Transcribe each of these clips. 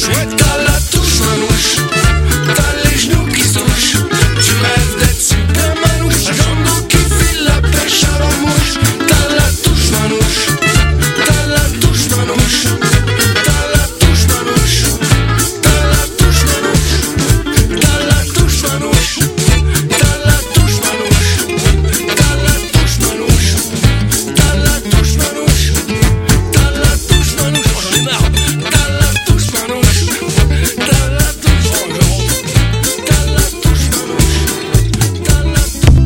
T'as la touche manouche, t'as les genoux qui se touchent. Tu rêves d'être super manouche, un dos qui file la pêche à la mouche. T'as la touche manouche, t'as la touche manouche, t'as la touche manouche, t'as la touche manouche, t'as la touche manouche, t'as la touche manouche, t'as la touche manouche, t'as la touche manouche, t'as la touche manouche, j'en ai marre, t'as la touche manouche, t'as la touche manouche, t'as la touche manouche, t'as la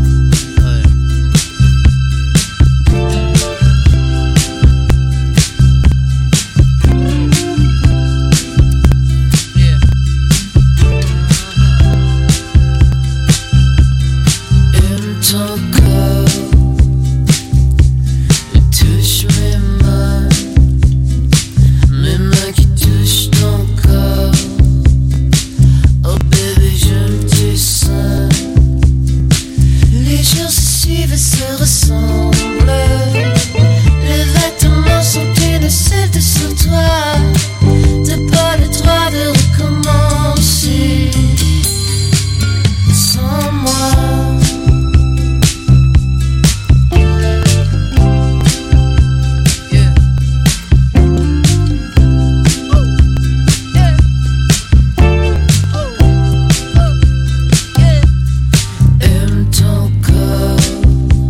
Aime ton corps, touche mes mains qui touchent ton corps. Oh bébé, je me dessins. Les jours se suivent et se ressemblent. Les vêtements sont une seule sur toi. T'as pas le droit de recommencer sans moi. Aime ton corps,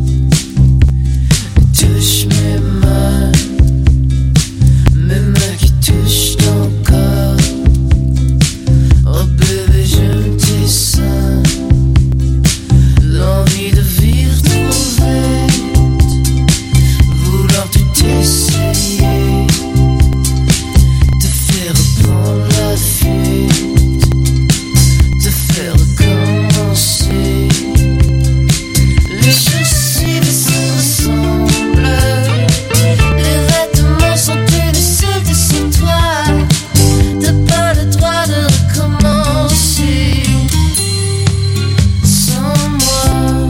touche mes mains qui touchent ton corps. Oh bébé, je me dessins. L'envie de vivre trop vite, vouloir tout essayer, te faire prendre la fuite, te faire recommencer. Les choses suivent et se ressemblent. Les vêtements sont une seule sur toi. T'as pas le droit de recommencer sans moi.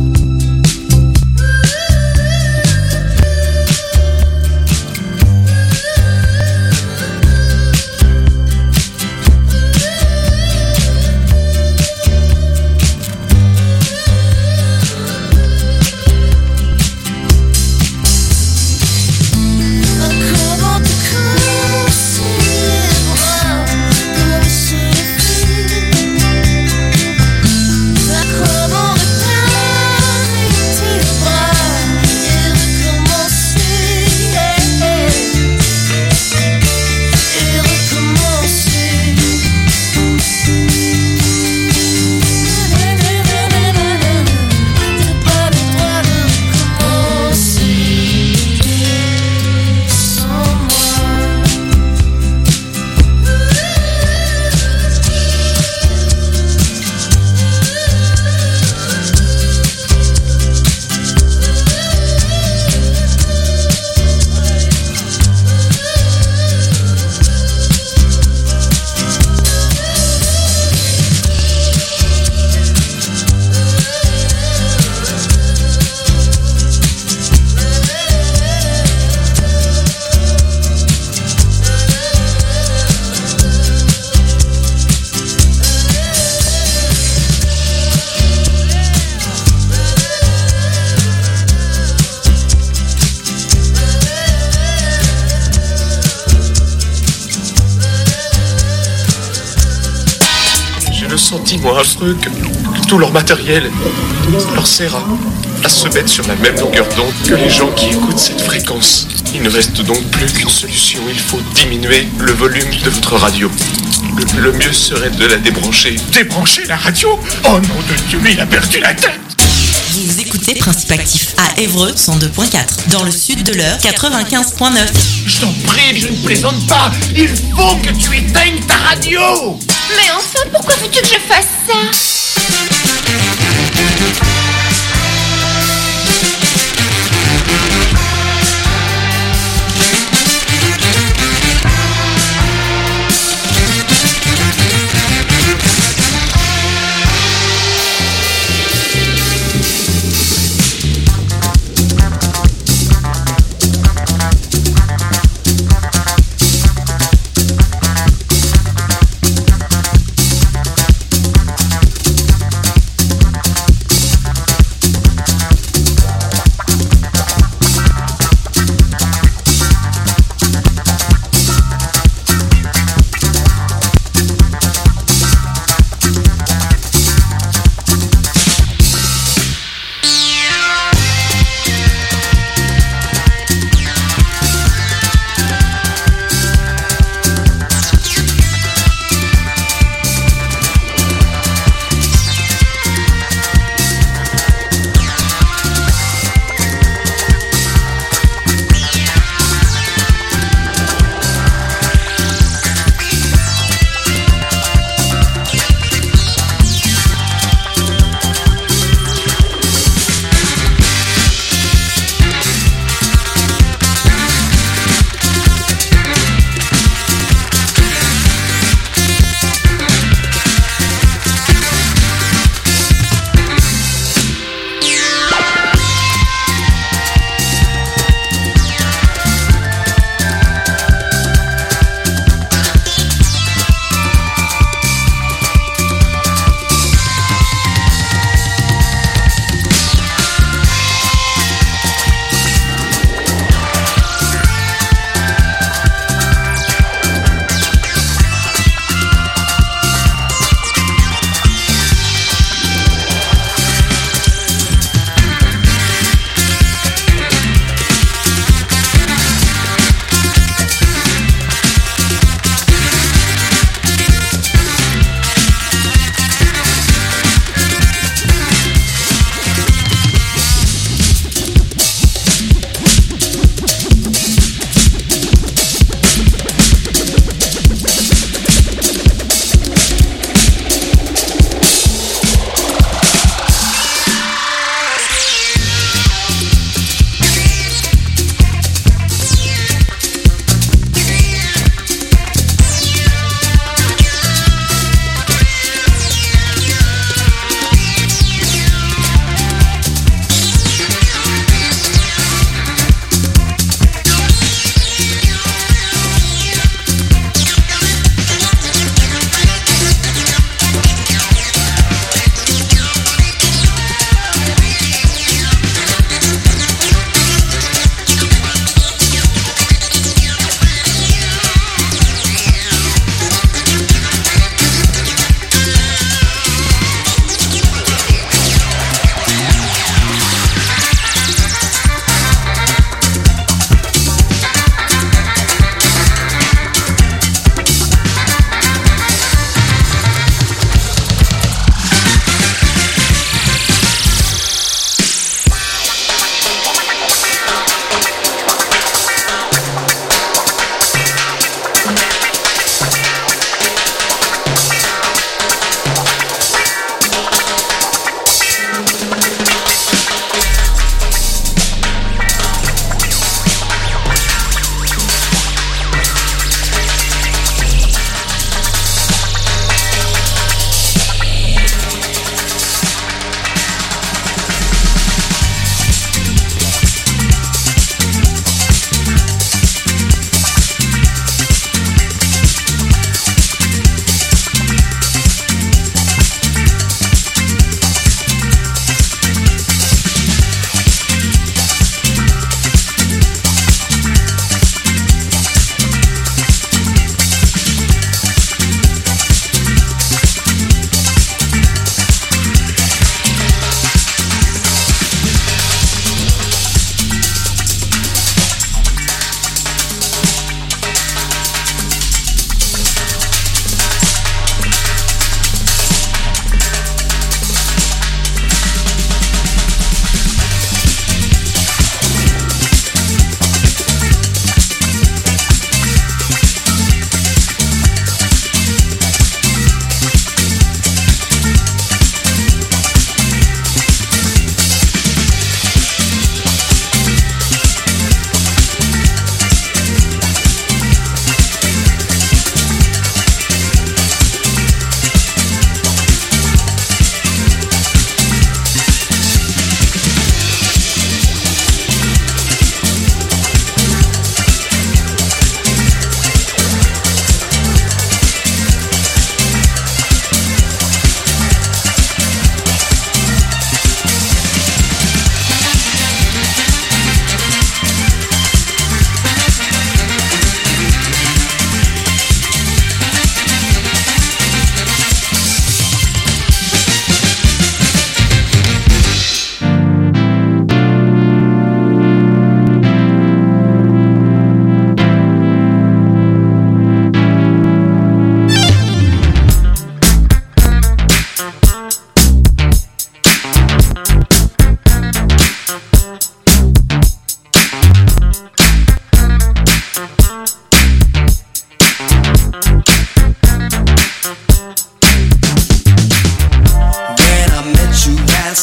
Comment te commencer les bras comme sous le comment réparer tes bras et recommencer et recommencer. T'as pas le droit de recommencer sans moi. J'ai le sentiment affreux que tout leur matériel leur sert à se mettre sur la même longueur d'onde que les gens qui écoutent cette fréquence. Il ne reste donc plus qu'une solution, il faut diminuer le volume de votre radio. Le mieux serait de la débrancher. Débrancher la radio? Oh nom de Dieu, il a perdu la tête! Vous écoutez Principe Actif à Évreux 102.4, dans le sud de l'Eure 95.9. Je t'en prie, je ne plaisante pas. Il faut que tu éteignes ta radio. Mais enfin, pourquoi veux-tu que je fasse ça?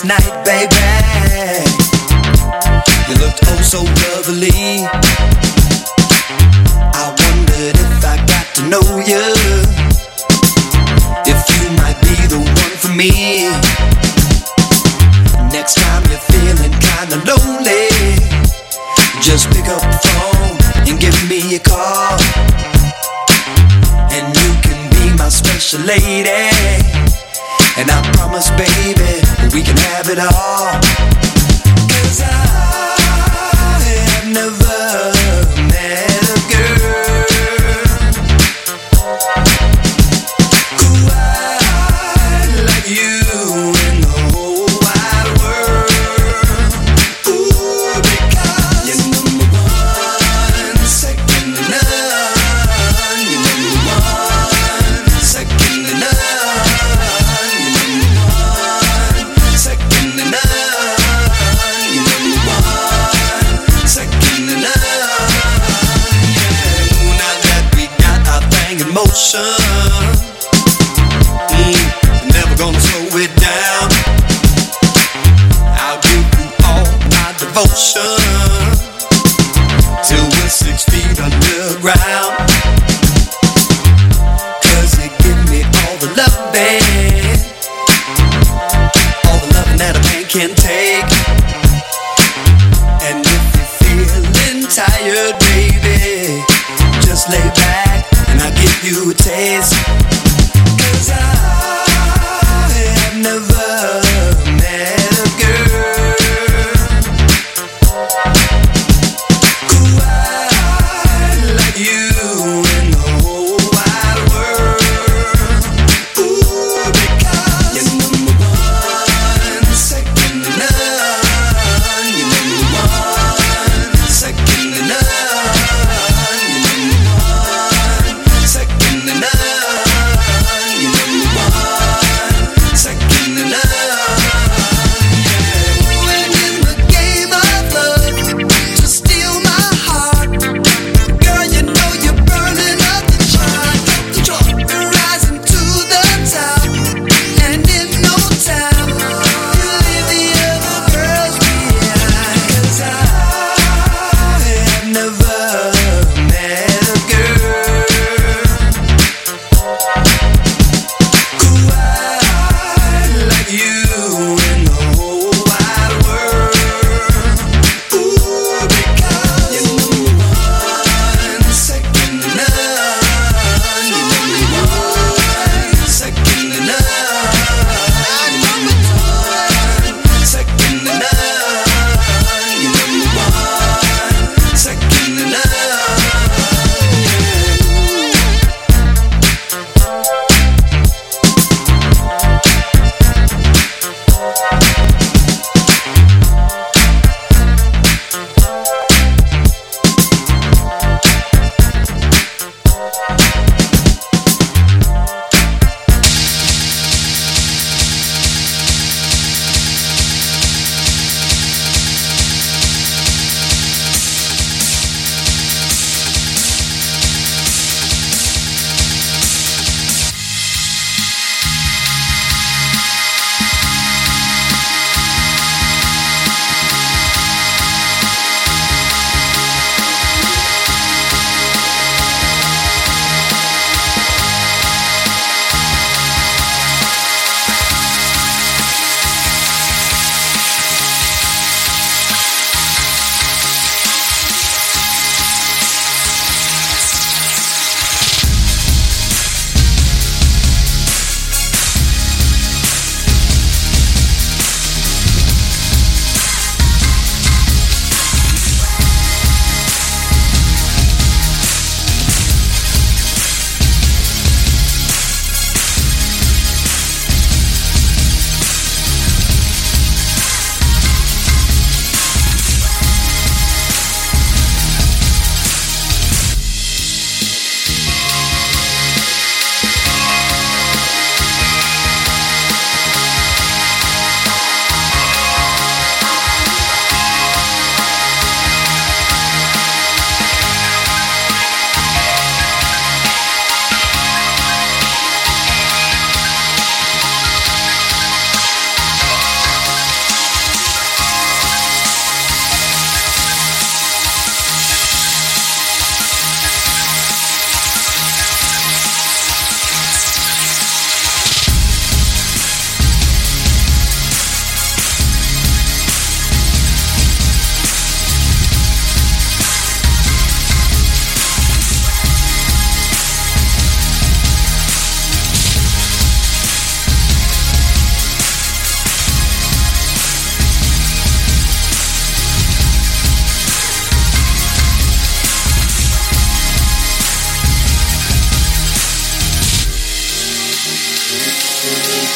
night, baby. You looked oh so lovely. I wondered if I got to know you, if you might be the one for me. Next time you're feeling kinda lonely, just pick up the phone and give me a call, and you can be my special lady. And I promise, baby, we can have it all. 'Cause I have never met a girl quite like you in the whole wide world. Ooh, because you're number one, second to none. You're number one, second to none. Motion, never gonna slow it down. I'll give you all my devotion till we're 6 feet underground. 'Cause you give me all the loving, all the loving that a man can take. And if you're feeling tired, baby, just lay back and I'll give you a taste. 'Cause I have never met a girl quite like you in the whole wide world. Ooh, because you're number one, second to none. You're number one, second to none. Second to none.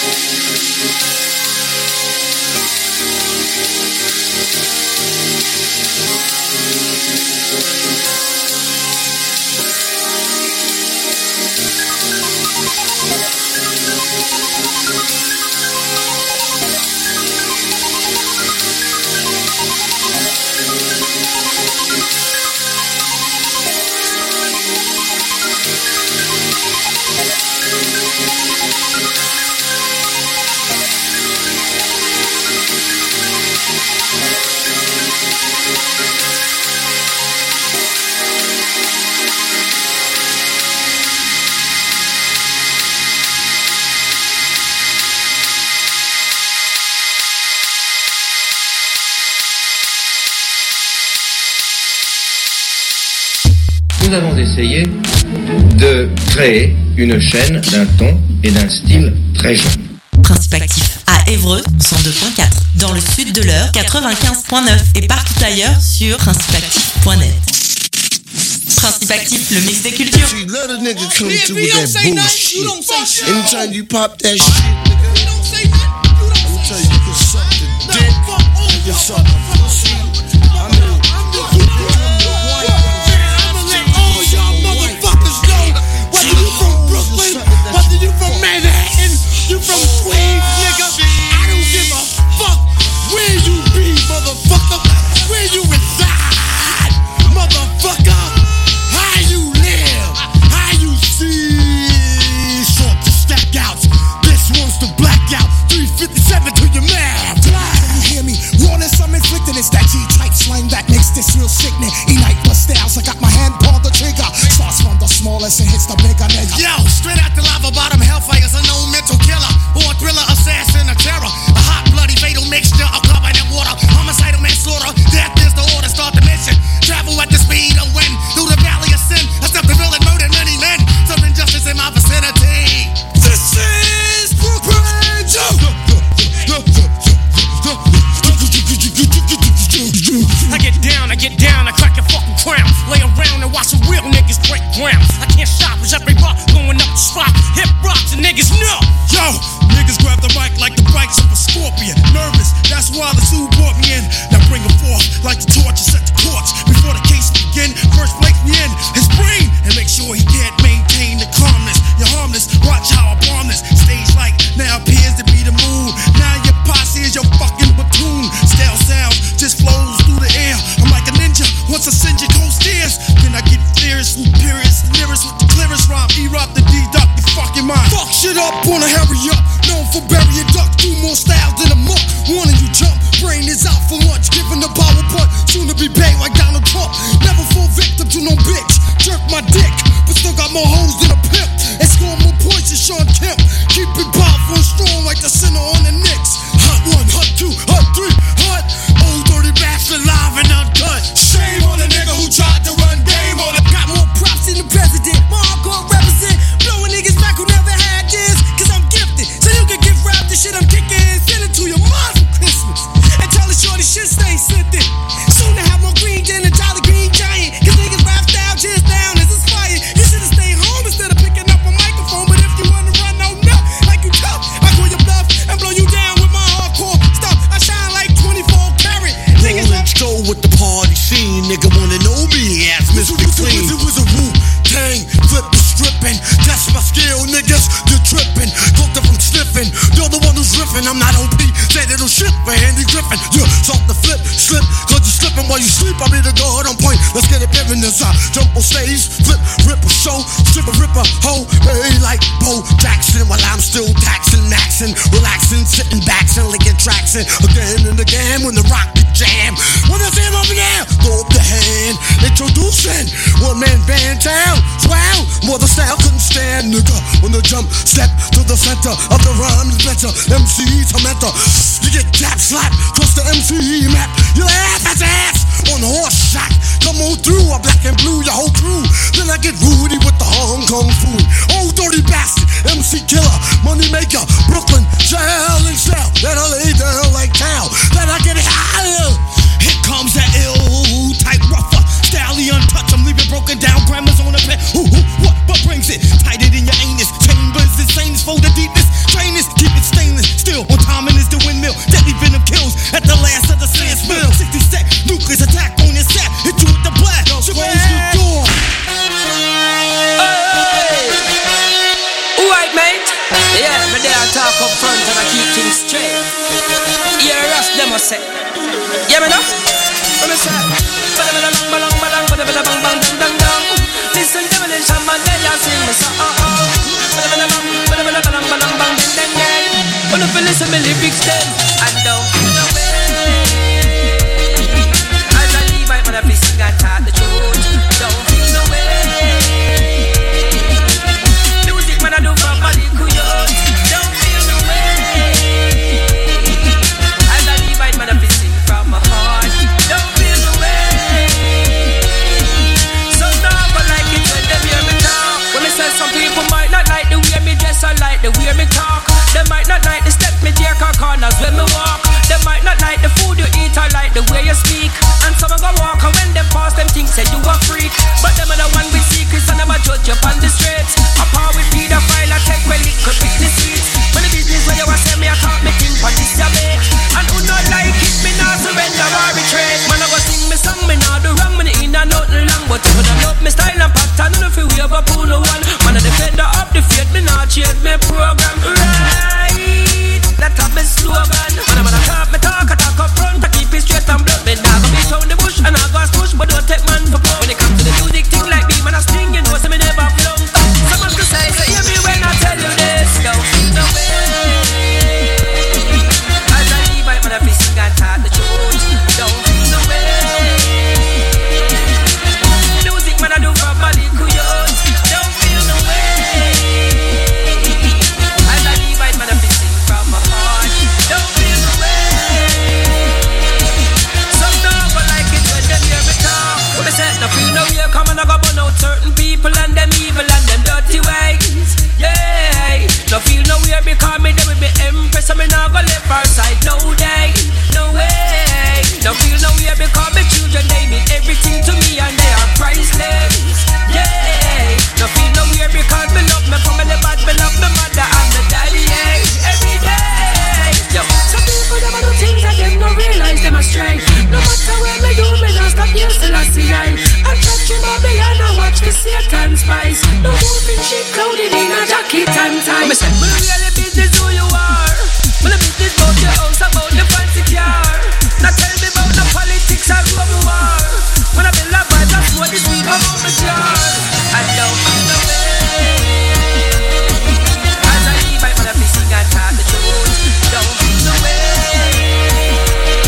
Nous avons essayé de créer une chaîne d'un ton et d'un style très jeune. Principe actif à Évreux 102.4, dans le sud de l'Eure 95.9 et partout ailleurs sur principeactif.net. Principe actif, le mix des cultures. See, let a nigga come through with that bullshit. Anytime you pop that shit, nigga, I'll tell you, you can suck the dick, you can suck the pussy. I mean, whether you from Manhattan, you from Queens, nigga, I don't give a fuck where you be, motherfucker, where you reside, motherfucker, how you live, how you see, sort to stack out, this one's the blackout, 357 to your mouth. Can you hear me? Rawness I'm inflicting, it's that G-type slang that makes this real sickening. Unite my styles, I got my hand on the trigger, starts from the smallest and hits the bigger nigga. Yo, straight out the lava bottom, hellfire's a known mental killer. Born thriller, assassin, a terror. A hot, bloody, fatal mixture of carbon and water. Homicidal manslaughter, death is the order, start the mission. Travel at the speed of wind, through the valley of sin. I stepped the villain, murdered many men. Some injustice in my vicinity. This is Brooklyn Joe. I get down, I crack your fucking crown. Lay around and watch some real niggas break ground. I can't shop, cause every rock going up the spot. Hip rocks and niggas know. Yo, niggas grab the mic like the bikes of a scorpion. Nervous, that's why the zoo brought me in. Now bring him forth like the torch and set the courts. Before the case begin, first break me in his brain and make sure he can't maintain the calmness. You're harmless, watch how I bomb this. Stage like now appears to be the mood. Now your posse is your fucking platoon. Stale sound just flows through the air. I'm like a ninja, once I send you cold stairs. Then I get fierce and furious, lyrics with the clearest rhyme. E-rock the D-Duck, you fucking mind. Fuck shit up, wanna hurry up. Known for burying duck, do more styles than a muck. Wanting you jump, brain is out for lunch. Giving the power punch, soon to be paid like Donald Trump. Never fall victim to no bitch. Jerk my dick, but still got more hoes than a pimp. And score more points than Sean Kemp. Keep it powerful and strong like the center on the Knicks. Hot 1, hot 2, hot 3, hot. Old dirty bastard live and uncut. Shame on the nigga who tried to run game on it. Got more props than the president. My hardcore represent. Blowing niggas back who never had this. Cause I'm gifted. So you can get rapped the shit I'm kicking. Send it to your mom for Christmas. And tell the shorty shit stay sifted. Soon to have more green than a Jolly Green Giant. Cause niggas rap style just down is inspired. You should've stayed home instead of picking up a microphone. But if you wanna run no nut like you tough, I call your bluff and blow you down with my hardcore stuff. I shine like 24 karat. Niggas rolling Joe with the party scene. Nigga wanna know me, ass Mr. Clean. It was a Wu-Tang, flip the stripping. That's my skill, niggas, you're tripping. Talked from sniffing, you're the one who's riffing. I'm not OP, say little shit for Andy Griffin. You start the flip, slip, cause you're slipping while you sleep. I be the guard on point, let's get it in this side. Jump on stage, flip, rip a show, strip a rip a hoe. Hey, like Bo Jackson, while I'm still taxing, maxing, relaxing, sitting back, and licking tracks in. Again and again when the rock the jam. When I say I'm over there, throw up the hand. Introducing one man band town. Wow, more the style couldn't stand, nigga. When the jump step to the center of the rhyme is better. MC Tormentor, you get tap slap across the MC map. You laugh at ass on the horse shot. Come on through, I black and blue your whole crew. Then I get Rudy with the Hong Kong food. Old dirty bastard, MC killer, money maker, Brooklyn, jail and cell. Then I lay down like cow. Then I get higher. Here comes that ill type rougher. Stally untouched, I'm leaving broken down grammars on the pen. What brings it? Tighter than your anus. Chambers and saints for the deepest. Trainers, keep it stable. Alright, mate. Yeah, but they are talk up front and I keep things straight. Yeah, Russ, them must say. Yeah, me know? What me say? Listen, demolition man, they are sing me so wanna feel listen me lyrics them and don't feel no way. As I leave, I wanna be sing and talk the truth. Don't feel no way. Music man I do for my little youth. Don't feel no way. As I leave, I wanna be sing from my heart. Don't feel no way. Some now but like it when they hear me talk. When me say some people might not like the way me dress or like the way me talk. They might not like the step me take or corners when me walk. They might not like the food you eat or like the way you speak. And some go walk and when them pass them think say you a freak. But them are the one with secrets and never judge you on the streets. A par with pedophile I take well it could pick the seats. When the business where you a say me I talk me think on this ya make. And who not like it me not surrender or retreat. Man I go sing me song me not do wrong me in a nothing long. But if I love me style and pattern no feel we ever pull no one. Man I defender of the faith me not change me program. Right, that up me slogan. Man I talk me talk I talk up front I keep it straight and blunt. Me nah go beat on the bush and I go push but don't take man for blow. When it comes to the music thing like me man I sting you know so me never flunk. Someone could say hear me when I tell you this. Don't feel no way. As I leave I wanna be sing and talk the truth. Don't feel no way. Music man I do for my little youth. Don't feel no way. As I leave I wanna be sing from my heart. Don't feel no way. Some don't but like it when they hear me talk. When me say no feel no way, come and I go burn out certain people and them evil and them dirty ways. Yeah, no feel no way because me them will be empress and me not go left our side no day, no way. No feel no way because me children they mean everything to me and they are priceless. Yeah, no feel no way because me love me family but me love me mother and me daddy. Yeah, every day. Yo, some people them do things that them don't realize them astray. No matter where me do, me don't stop here till I see I. I'm touching my beyond and watch the Satan spice. No moving shit clouded in a jacket and tie. Me say, me really business who you are. Me the business about your house, about the fancy car. Now tell me about the politics and who you are. When I build a vibe, that's what this week about my jar. I don't feel no way. As I leave, I wanna be sing and talk the truth. Don't feel no way.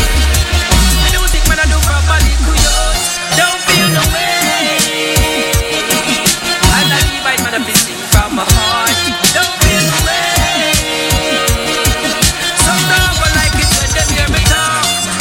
Music man I do for my little youth. Don't feel no way. As I leave, I wanna be sing from my heart. Don't feel no way. Some don't go like it when them hear me talk.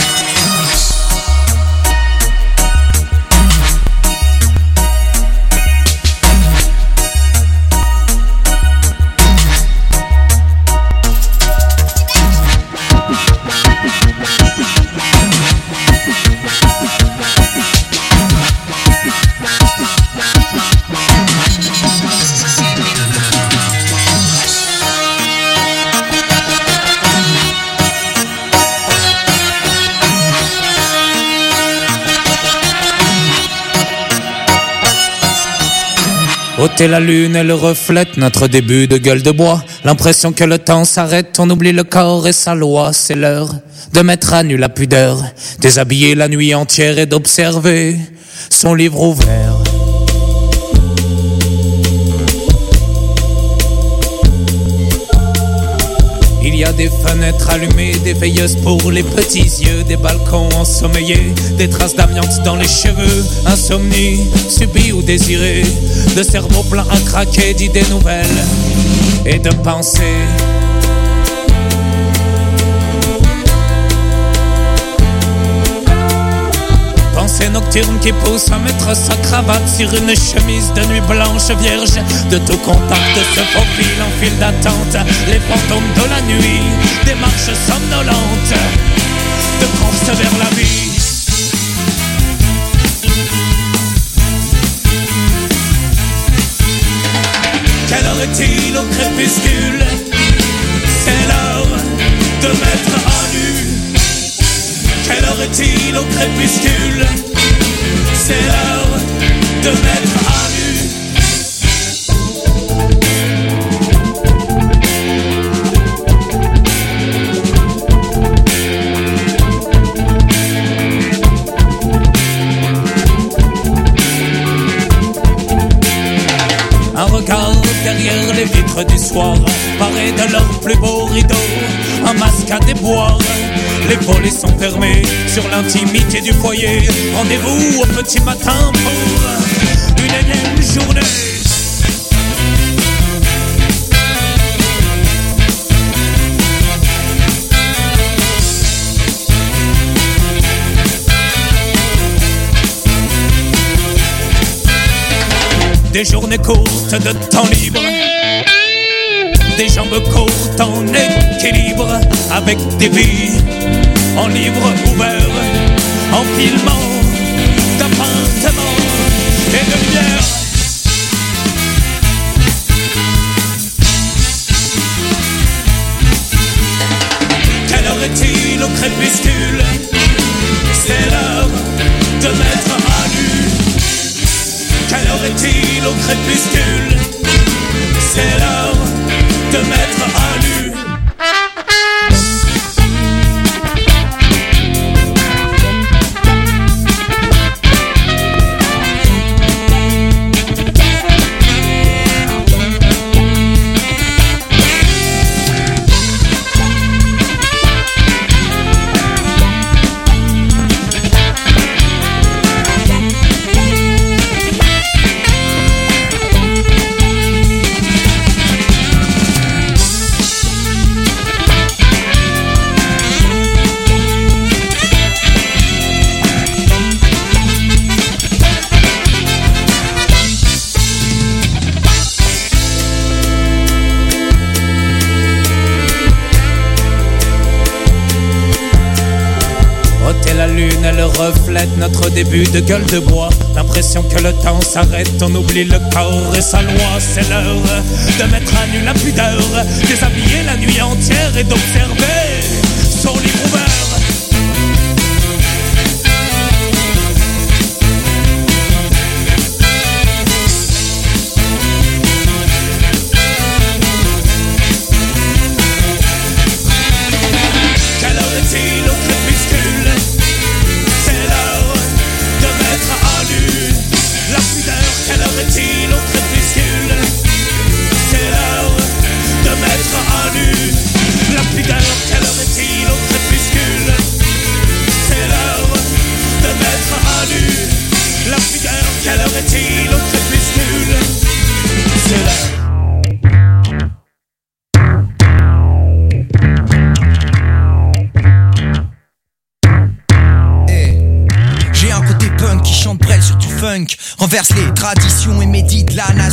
Ôter la lune, elle reflète notre début de gueule de bois. L'impression que le temps s'arrête, on oublie le corps et sa loi. C'est l'heure de mettre à nu la pudeur, déshabiller la nuit entière et d'observer son livre ouvert. Il y a des fenêtres allumées, des veilleuses pour les petits yeux, des balcons ensommeillés, des traces d'amiante dans les cheveux, insomnie, subie ou désirée, de cerveaux pleins à craquer d'idées nouvelles et de pensées. Pensée nocturne qui pousse à mettre sa cravate sur une chemise de nuit blanche vierge. De tout contact se faufile en file d'attente les fantômes de la nuit, des marches somnolentes de course vers la vie. Quelle heure est-il au crépuscule? C'est l'heure de mettre à nu. Quelle heure est-il au crépuscule? C'est l'heure de mettre à nu. soir, parés de leurs plus beaux rideaux, un masque à déboire. Les volets sont fermés sur l'intimité du foyer. Rendez-vous au petit matin pour une énième journée. Des journées courtes de temps libre, des jambes courtes en équilibre, avec des vies en livre ouvert, en filmant d'appartements et de lumière. Quelle heure est-il au crépuscule? C'est l'heure de mettre à nu. Quelle heure est-il au crépuscule? C'est l'heure de mettre à nu. Elle reflète notre début de gueule de bois. L'impression que le temps s'arrête, on oublie le corps et sa loi. C'est l'heure de mettre à nu la pudeur, déshabiller la nuit entière et d'observer son livre ouvert. Quelle heure est-il au crépuscule? C'est l'heure de mettre à nu la pudeur. Quelle heure est-il au crépuscule? C'est l'heure de mettre à nu la pudeur. Quelle heure est-il au crépuscule? C'est l'heure de mettre à nu la pudeur. Quelle heure est-il au crépuscule? C'est l'heure. Qui chante Brel sur du funk, renverse les traditions et médite la nation.